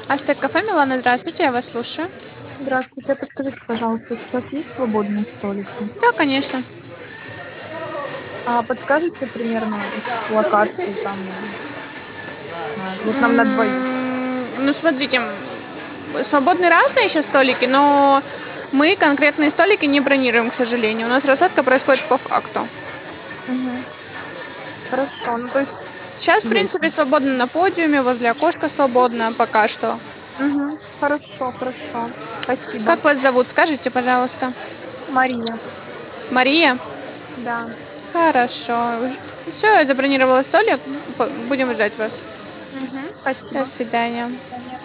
Астек кафе, Милана, здравствуйте, я вас слушаю. Здравствуйте, подскажите, пожалуйста, сейчас есть свободные столики? Да, конечно. А подскажете примерно локацию там, не знаю, вот нам на двоих. Ну, смотрите, свободны разные еще столики, но мы конкретные столики не бронируем, к сожалению. У нас рассадка происходит по факту. Мгм. Хорошо, ну то есть Сейчас, в есть. принципе, свободно на подиуме, возле окошка свободно пока что. Мгм. Хорошо, хорошо. Спасибо. Как вас зовут, скажите, пожалуйста. Мария. Мария? Да. Хорошо. Все, я забронировала столик. Будем ждать вас. Мгм. До Спасибо. свидания. До свидания.